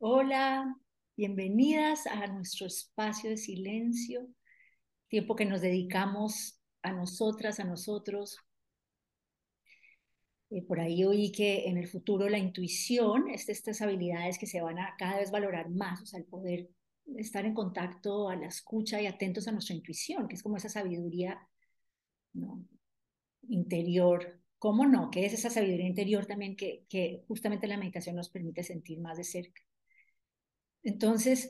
Hola, bienvenidas a nuestro espacio de silencio, tiempo que nos dedicamos a nosotras, a nosotros. Por ahí oí que en el futuro la intuición es de estas habilidades que se van a cada vez valorar más, o sea, el poder estar en contacto a la escucha y atentos a nuestra intuición, que es como esa sabiduría, ¿no?, interior. ¿Cómo no? Que es esa sabiduría interior también que justamente la meditación nos permite sentir más de cerca. Entonces,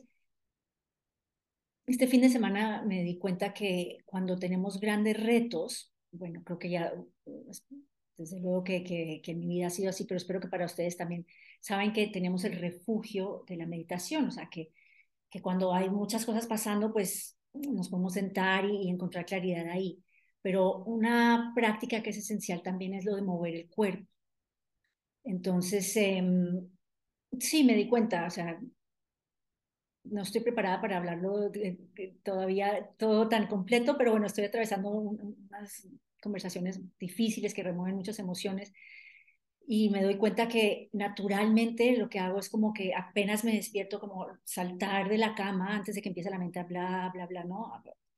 este fin de semana me di cuenta que cuando tenemos grandes retos, bueno, creo que ya, desde luego que en mi vida ha sido así, pero espero que para ustedes también, saben que tenemos el refugio de la meditación, o sea, que cuando hay muchas cosas pasando, pues nos podemos sentar y encontrar claridad ahí. Pero una práctica que es esencial también es lo de mover el cuerpo. Entonces, sí, me di cuenta, o sea, no estoy preparada para hablarlo todavía todo tan completo, pero bueno, estoy atravesando unas conversaciones difíciles que remueven muchas emociones y me doy cuenta que naturalmente lo que hago es como que apenas me despierto, como saltar de la cama antes de que empiece la mente a bla, bla, bla, ¿no?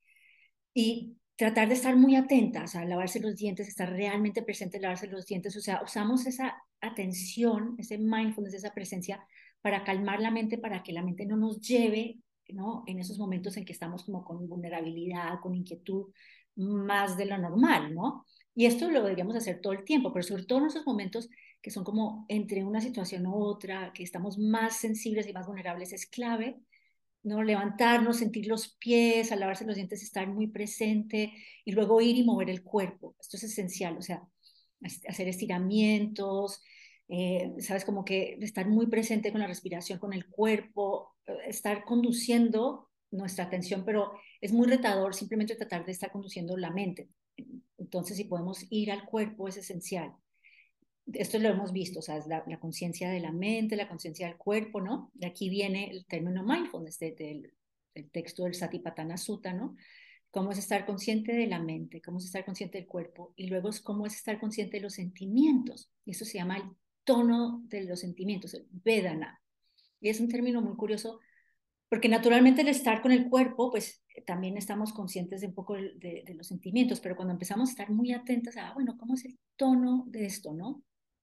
Y tratar de estar muy atentas a lavarse los dientes, estar realmente presente, lavarse los dientes, o sea, usamos esa atención, ese mindfulness, esa presencia para calmar la mente, para que la mente no nos lleve, ¿no?, en esos momentos en que estamos como con vulnerabilidad, con inquietud, más de lo normal, ¿no? Y esto lo deberíamos hacer todo el tiempo, pero sobre todo en esos momentos que son como entre una situación u otra, que estamos más sensibles y más vulnerables, es clave, ¿no?, levantarnos, sentir los pies, al lavarse los dientes, estar muy presente y luego ir y mover el cuerpo. Esto es esencial, o sea, hacer estiramientos, sabes, como que estar muy presente con la respiración, con el cuerpo, estar conduciendo nuestra atención, pero es muy retador simplemente tratar de estar conduciendo la mente. Entonces, si podemos ir al cuerpo, es esencial. Esto lo hemos visto, o sea, es la conciencia de la mente, la conciencia del cuerpo, ¿no? De aquí viene el término mindfulness, del texto del Satipatthana Sutta, ¿no? Cómo es estar consciente de la mente, cómo es estar consciente del cuerpo, y luego es cómo es estar consciente de los sentimientos. Y eso se llama el tono de los sentimientos, el Vedana. Y es un término muy curioso, porque naturalmente el estar con el cuerpo, pues también estamos conscientes de un poco de los sentimientos, pero cuando empezamos a estar muy atentas a, bueno, ¿cómo es el tono de esto, no?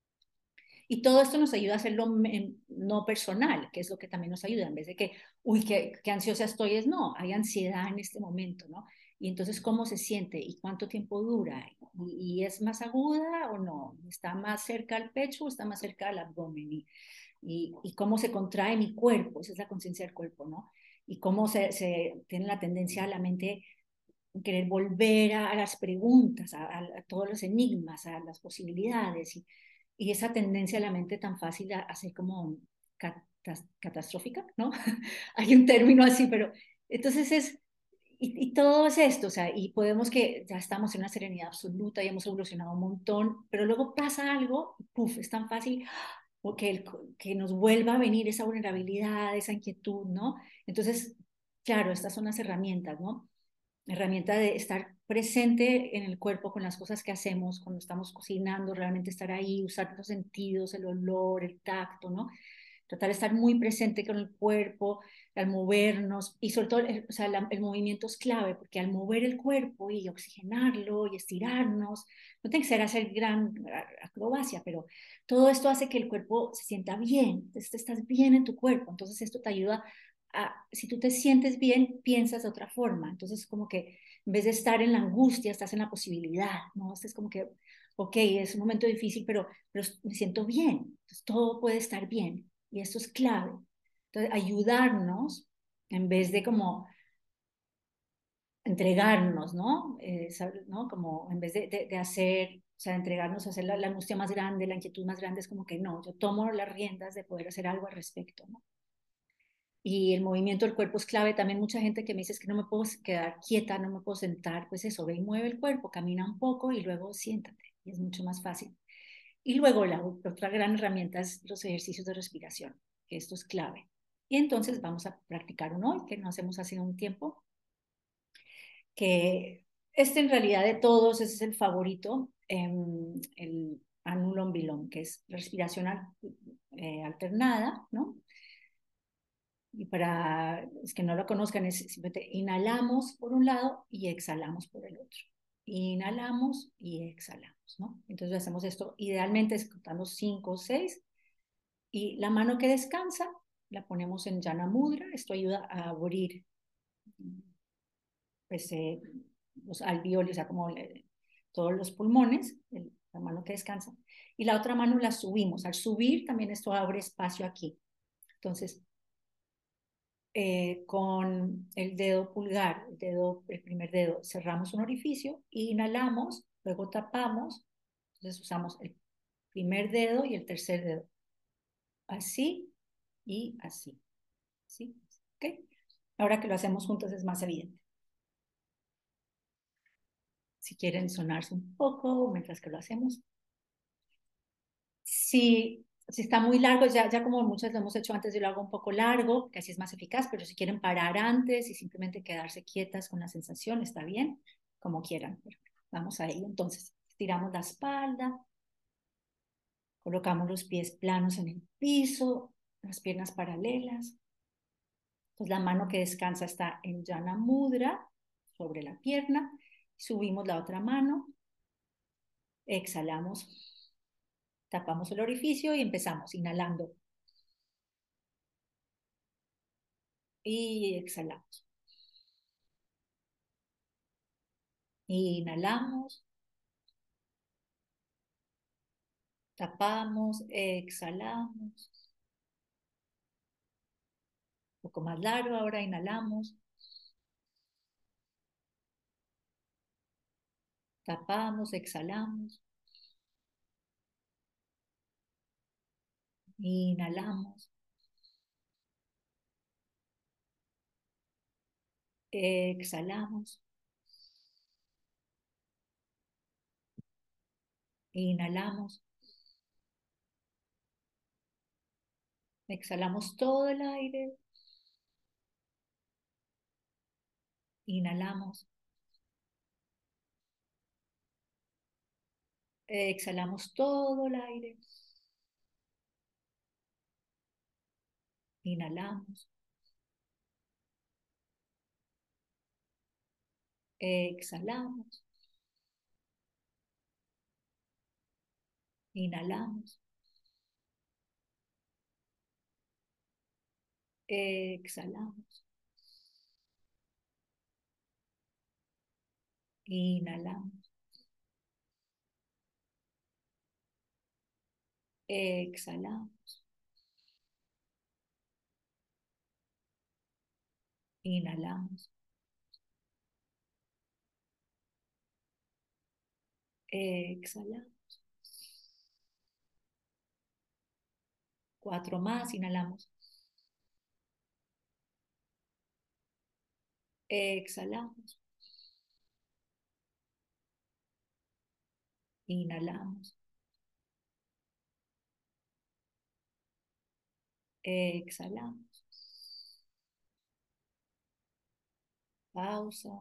Y todo esto nos ayuda a hacerlo no personal, que es lo que también nos ayuda, en vez de que, uy, qué ansiosa estoy, es no, hay ansiedad en este momento, ¿no? Y entonces, ¿cómo se siente? ¿Y cuánto tiempo dura? ¿Y es más aguda o no? ¿Está más cerca al pecho o está más cerca al abdomen? ¿Y cómo se contrae mi cuerpo? Esa es la conciencia del cuerpo, ¿no? Y cómo se tiene la tendencia a la mente querer volver a las preguntas, a todos los enigmas, a las posibilidades, y esa tendencia a la mente tan fácil a ser como catastrófica, ¿no? Hay un término así, pero entonces y todo es esto, o sea, y podemos que ya estamos en una serenidad absoluta y hemos evolucionado un montón, pero luego pasa algo, puf, es tan fácil o que nos vuelva a venir esa vulnerabilidad, esa inquietud, ¿no? Entonces, claro, estas son las herramientas, ¿no? Herramienta de estar presente en el cuerpo con las cosas que hacemos, cuando estamos cocinando, realmente estar ahí, usar los sentidos, el olor, el tacto, ¿no? Tratar de estar muy presente con el cuerpo, al movernos, y sobre todo, o sea, el movimiento es clave, porque al mover el cuerpo y oxigenarlo y estirarnos, no tiene que ser hacer gran acrobacia, pero todo esto hace que el cuerpo se sienta bien, entonces estás bien en tu cuerpo, entonces esto te ayuda si tú te sientes bien, piensas de otra forma. Entonces, como que en vez de estar en la angustia, estás en la posibilidad, ¿no? Este es como que, ok, es un momento difícil, pero me siento bien. Entonces, todo puede estar bien. Y esto es clave. Entonces, ayudarnos en vez de como entregarnos, ¿no? ¿No? Como en vez de hacer, o sea, entregarnos a hacer la angustia más grande, la inquietud más grande, es como que no, yo tomo las riendas de poder hacer algo al respecto, ¿no? Y el movimiento del cuerpo es clave. También mucha gente que me dice es que no me puedo quedar quieta, no me puedo sentar, pues eso, ve y mueve el cuerpo, camina un poco y luego siéntate. Y es mucho más fácil. Y luego la otra gran herramienta es los ejercicios de respiración, que esto es clave. Y entonces vamos a practicar uno hoy, que no hacemos hace un tiempo, que este en realidad de todos ese es el favorito, el Anulom Vilom, que es respiración alternada, ¿no? Y para los que no lo conozcan, es simplemente inhalamos por un lado y exhalamos por el otro. Inhalamos y exhalamos, ¿no? Entonces hacemos esto idealmente es contando 5 o 6 y la mano que descansa la ponemos en Jana Mudra. Esto ayuda a abrir pues, los alveolos, o sea, como todos los pulmones, la mano que descansa. Y la otra mano la subimos. Al subir también esto abre espacio aquí. Entonces, con el dedo pulgar, el primer dedo, cerramos un orificio, inhalamos, luego tapamos, entonces usamos el primer dedo y el tercer dedo, así y así, ¿sí? ¿Ok? Ahora que lo hacemos juntos es más evidente. Si quieren sonarse un poco mientras que lo hacemos. Si está muy largo, ya como muchas lo hemos hecho antes, yo lo hago un poco largo, que así es más eficaz, pero si quieren parar antes y simplemente quedarse quietas con la sensación, está bien, como quieran. Pero vamos a ello. Entonces, estiramos la espalda, colocamos los pies planos en el piso, las piernas paralelas. Entonces, la mano que descansa está en Jana Mudra, sobre la pierna. Subimos la otra mano, exhalamos, tapamos el orificio y empezamos inhalando y exhalamos. Inhalamos, tapamos, exhalamos. Un poco más largo ahora, inhalamos, tapamos, exhalamos. Inhalamos, exhalamos. Inhalamos, exhalamos todo el aire. Inhalamos, exhalamos todo el aire. Inhalamos, exhalamos, inhalamos, exhalamos, inhalamos, exhalamos, inhalamos, exhalamos. 4 más, inhalamos, exhalamos, inhalamos, exhalamos. Pausa,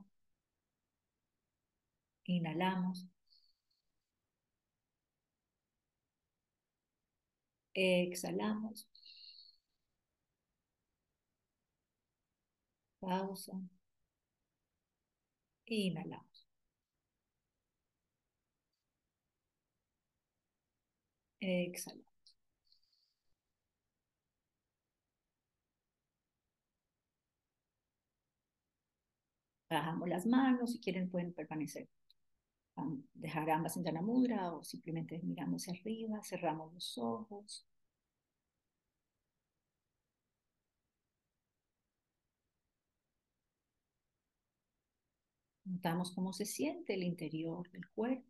inhalamos, exhalamos, pausa, inhalamos, exhalamos. Bajamos las manos, si quieren pueden permanecer, dejar ambas en Jana Mudra o simplemente mirando hacia arriba, cerramos los ojos. Notamos cómo se siente el interior del cuerpo.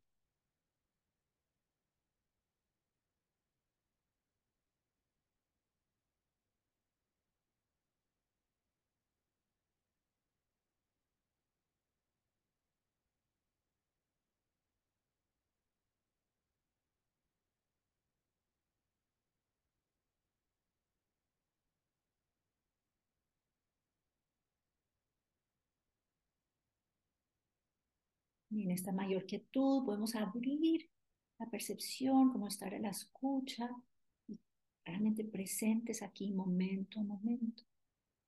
Y en esta mayor quietud podemos abrir la percepción, como estar a la escucha, y realmente presentes aquí momento a momento.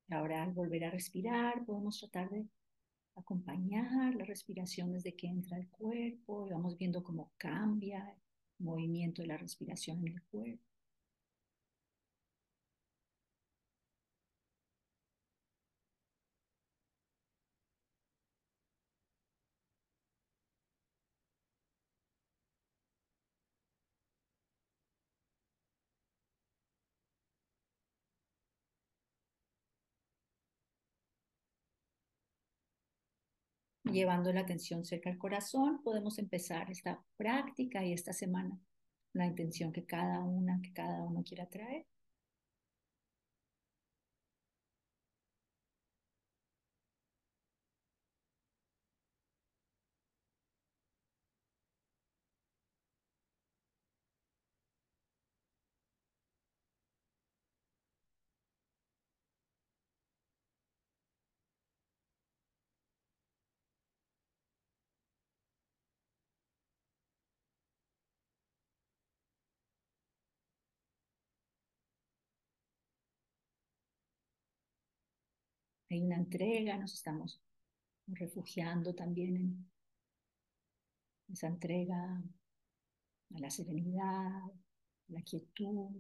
Y ahora al volver a respirar, podemos tratar de acompañar la respiración desde que entra el cuerpo y vamos viendo cómo cambia el movimiento de la respiración en el cuerpo. Llevando la atención cerca al corazón, podemos empezar esta práctica y esta semana la intención que cada uno quiera traer. Hay una entrega, nos estamos refugiando también en esa entrega a la serenidad, a la quietud,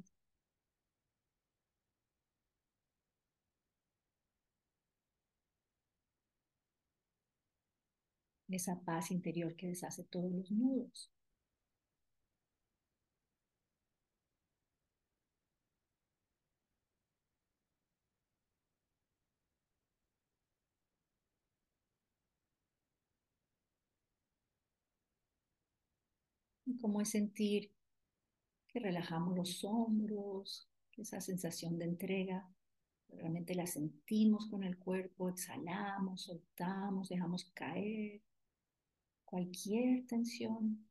esa paz interior que deshace todos los nudos. Y cómo es sentir que relajamos los hombros, que esa sensación de entrega realmente la sentimos con el cuerpo, exhalamos, soltamos, dejamos caer cualquier tensión,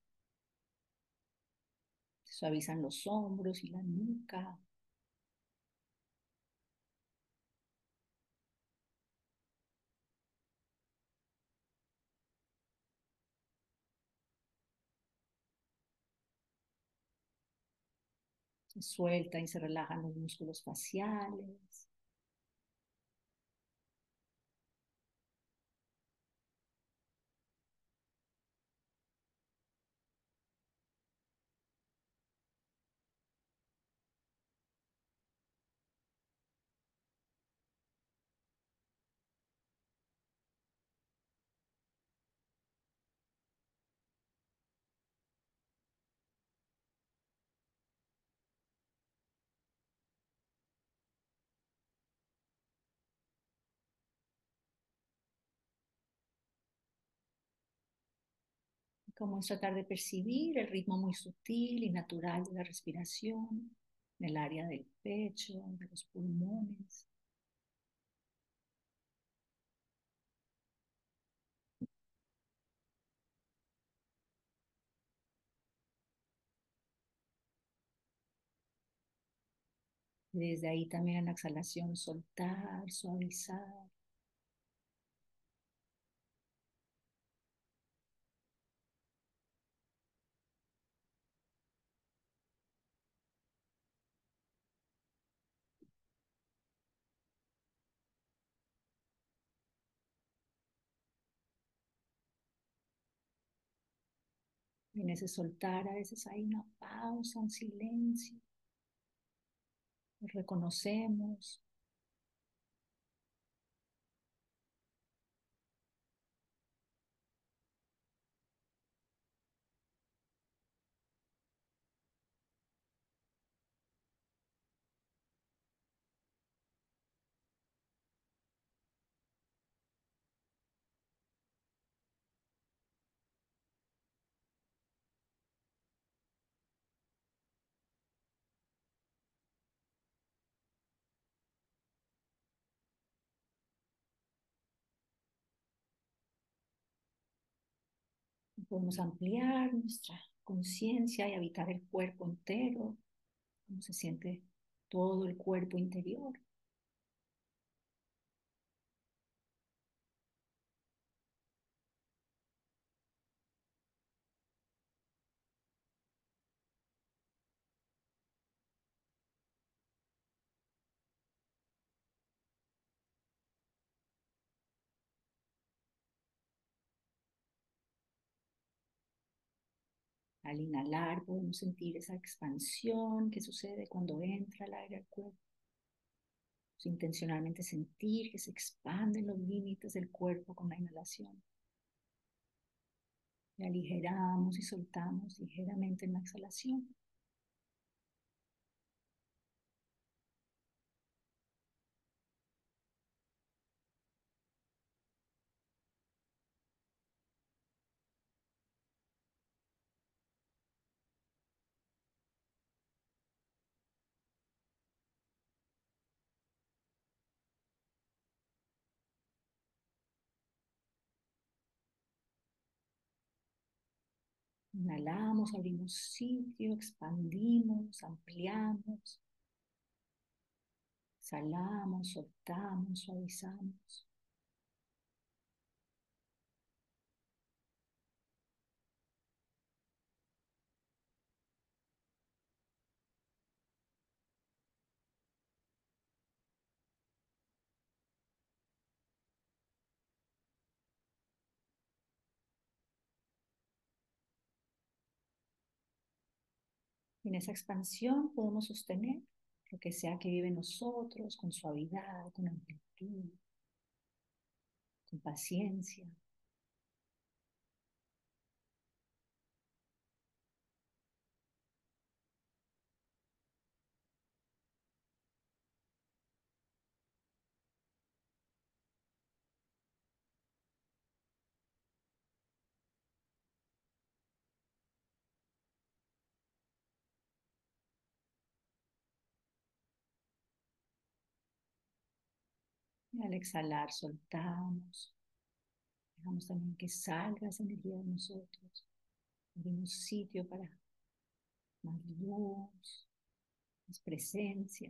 se suavizan los hombros y la nuca, se sueltan y se relajan los músculos faciales. Como es tratar de percibir el ritmo muy sutil y natural de la respiración en el área del pecho, de los pulmones. Y desde ahí también en la exhalación soltar, suavizar. En ese soltar a veces hay una pausa, un silencio. Lo reconocemos. Podemos ampliar nuestra conciencia y habitar el cuerpo entero, cómo se siente todo el cuerpo interior. Al inhalar podemos sentir esa expansión que sucede cuando entra el aire al cuerpo. Intencionalmente sentir que se expanden los límites del cuerpo con la inhalación. Y aligeramos y soltamos ligeramente en la exhalación. Inhalamos, abrimos sitio, expandimos, ampliamos. Exhalamos, soltamos, suavizamos. En esa expansión podemos sostener lo que sea que vive en nosotros con suavidad, con amplitud, con paciencia. Y al exhalar soltamos. Dejamos también que salga esa energía de nosotros. Abrimos sitio para más luz, más presencia.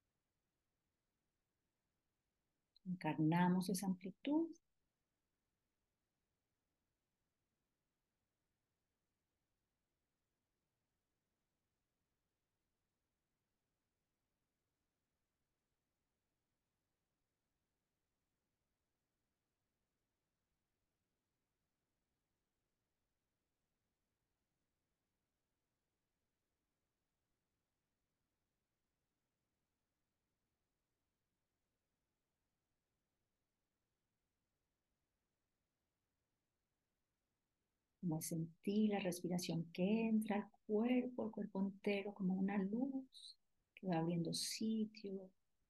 Encarnamos esa amplitud. Como sentir la respiración que entra al cuerpo, el cuerpo entero, como una luz que va abriendo sitio.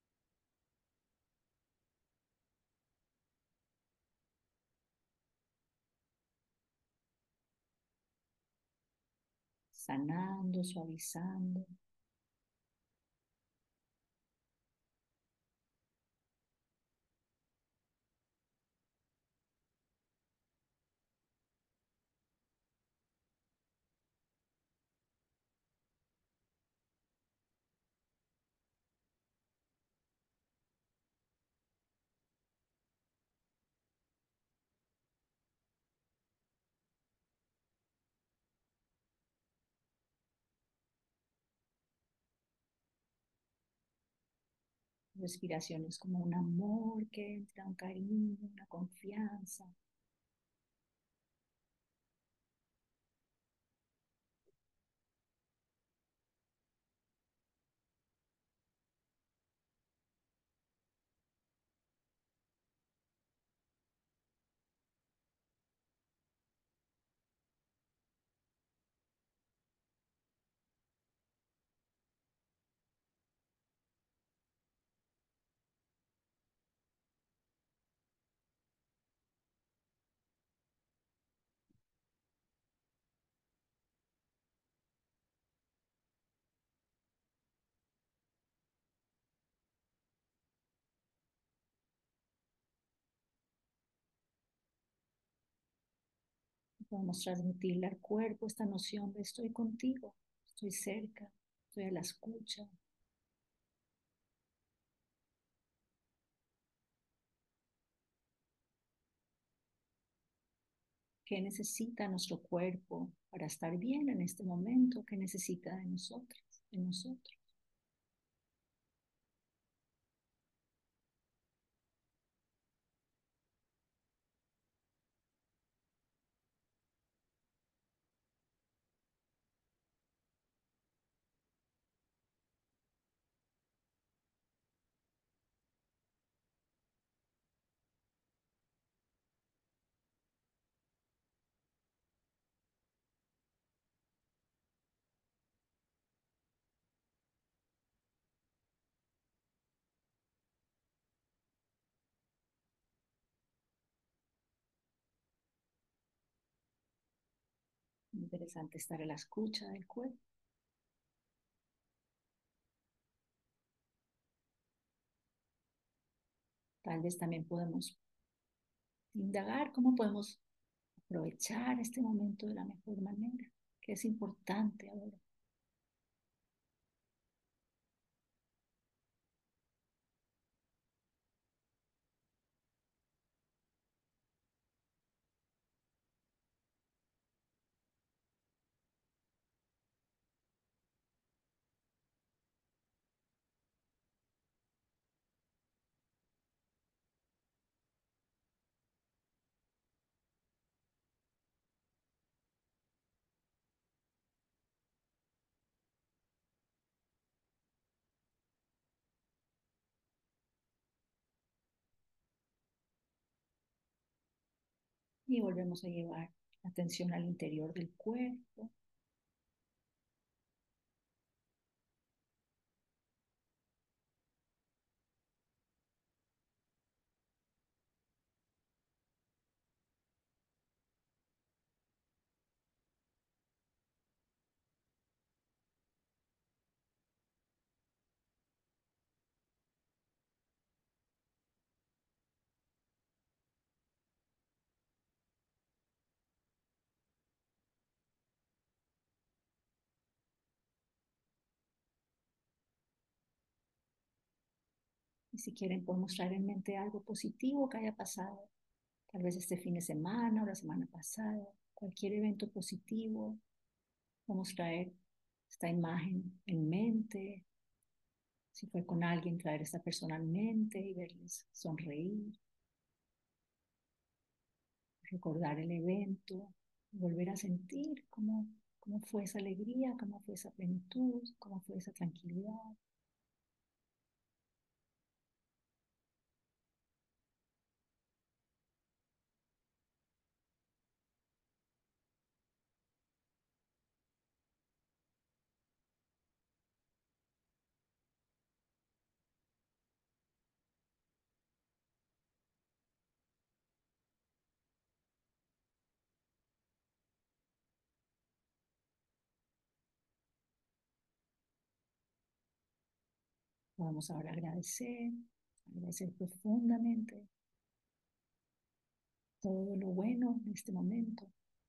Sanando, suavizando. Respiración es como un amor que entra, un cariño, una confianza. Podemos transmitirle al cuerpo esta noción de estoy contigo, estoy cerca, estoy a la escucha. ¿Qué necesita nuestro cuerpo para estar bien en este momento? ¿Qué necesita de nosotras, de nosotros? interesante estar a la escucha del cuerpo. Tal vez también podemos indagar cómo podemos aprovechar este momento de la mejor manera, que es importante ahora. Y volvemos a llevar la atención al interior del cuerpo. Y si quieren, podemos traer en mente algo positivo que haya pasado, tal vez este fin de semana o la semana pasada, cualquier evento positivo. Vamos a traer esta imagen en mente. Si fue con alguien, traer a esta persona en mente y verles sonreír, recordar el evento, volver a sentir cómo fue esa alegría, cómo fue esa plenitud, cómo fue esa tranquilidad. Vamos ahora a agradecer, agradecer profundamente todo lo bueno de este momento.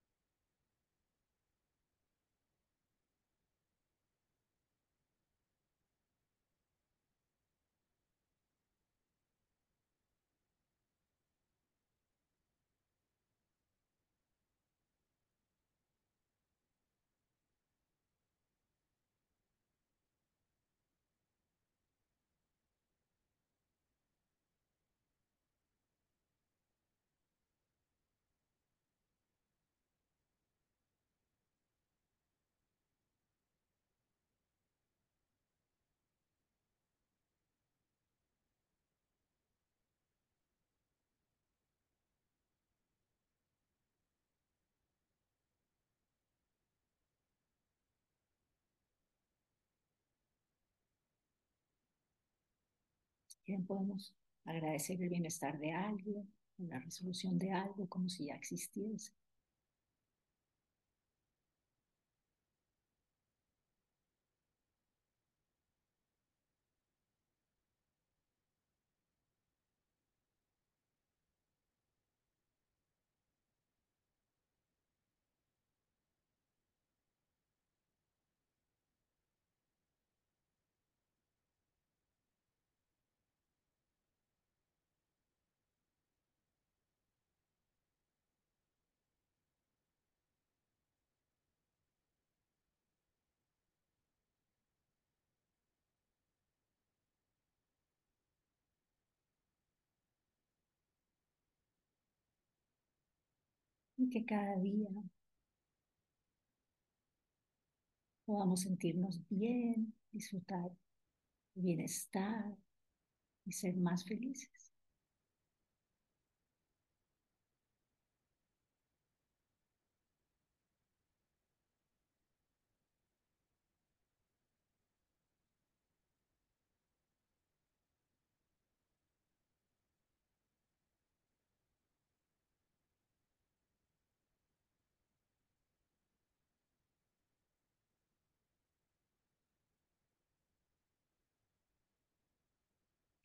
Bien, podemos agradecer el bienestar de alguien, la resolución de algo como si ya existiese. Y que cada día podamos sentirnos bien, disfrutar el bienestar y ser más felices.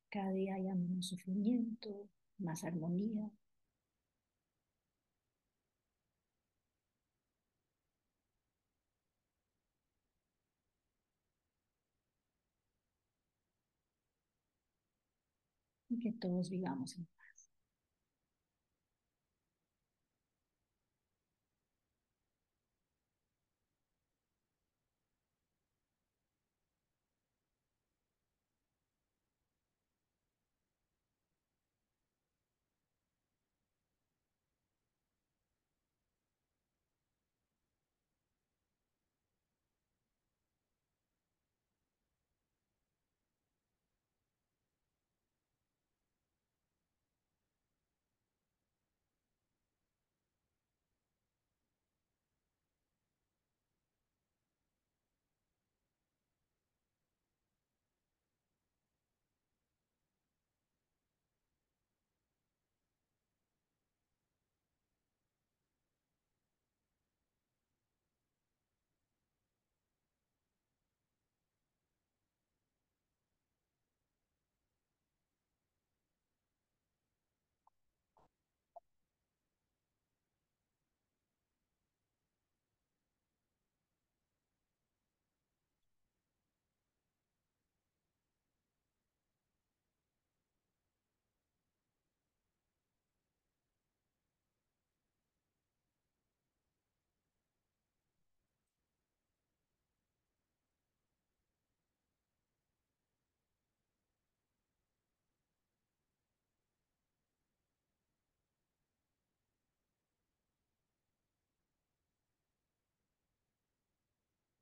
cada día haya menos sufrimiento, más armonía. Y que todos vivamos en